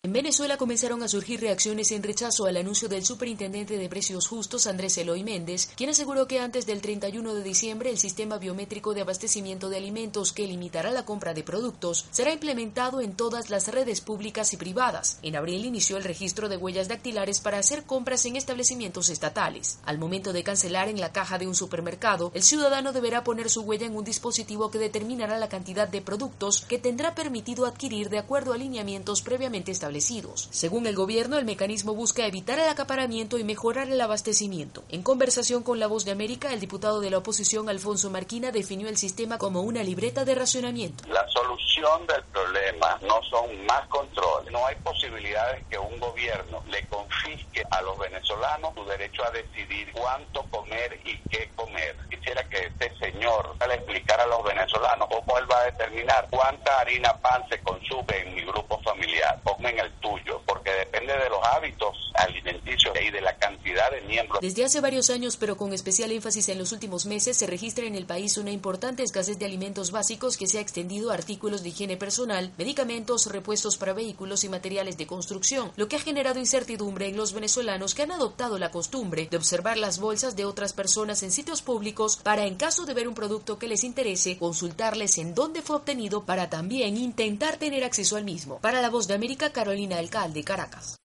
En Venezuela comenzaron a surgir reacciones en rechazo al anuncio del superintendente de Precios Justos, Andrés Eloy Méndez, quien aseguró que antes del 31 de diciembre el sistema biométrico de abastecimiento de alimentos que limitará la compra de productos será implementado en todas las redes públicas y privadas. En abril inició el registro de huellas dactilares para hacer compras en establecimientos estatales. Al momento de cancelar en la caja de un supermercado, el ciudadano deberá poner su huella en un dispositivo que determinará la cantidad de productos que tendrá permitido adquirir de acuerdo a lineamientos previamente establecidos. Según el gobierno, el mecanismo busca evitar el acaparamiento y mejorar el abastecimiento. En conversación con La Voz de América, el diputado de la oposición, Alfonso Marquina, definió el sistema como una libreta de racionamiento. La solución del problema no son más controles. No hay posibilidades que un gobierno le confisque a los venezolanos su derecho a decidir cuánto comer y qué comer. Quisiera que este señor le explicara a los venezolanos cómo él va a determinar cuánta harina pan se consume en mi grupo familiar o en el tuyo, porque depende de los hábitos alimenticios y de la cantidad de miembros. Desde hace varios años, pero con especial énfasis en los últimos meses, se registra en el país una importante escasez de alimentos básicos que se ha extendido a artículos de higiene personal, medicamentos, repuestos para vehículos y materiales de construcción, lo que ha generado incertidumbre en los venezolanos que han adoptado la costumbre de observar las bolsas de otras personas en sitios públicos para, en caso de ver un producto que les interese, consultarles en dónde fue obtenido para también intentar tener acceso al mismo. Para La Voz de América, Carolina Alcalde, Caracas.